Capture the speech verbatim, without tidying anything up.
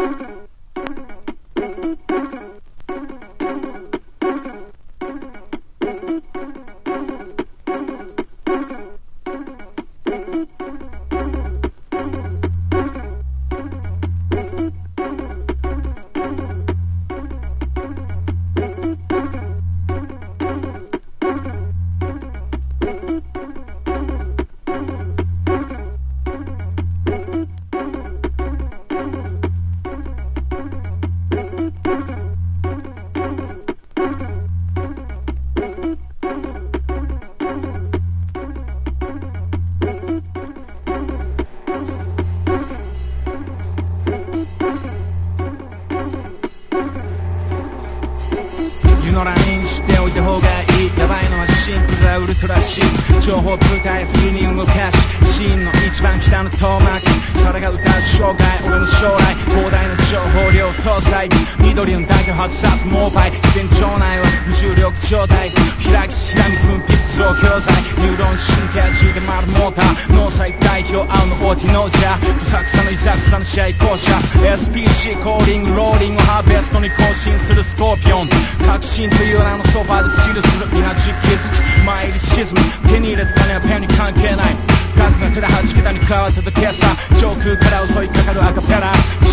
情報部隊普通に動かし真の一番北の遠巻きそれが歌う生涯俺の将来広大な情報量搭載緑の台を外さずモバイル自然腸内は無重力状態開きしらみ分泌増強剤ニューロン神経中で回るモーター脳細代表青のオーティノージャーどさくさのいざくさの試合校舎 エスピーシー コーリングローリングをハーベストに更新するスコーピオン革新という名のソファーでチルする皆実気づく前入り沈む手に入れず金はペンに関係ないガスが手で弾けたに変わったと今朝上空から襲いかかるアカペラ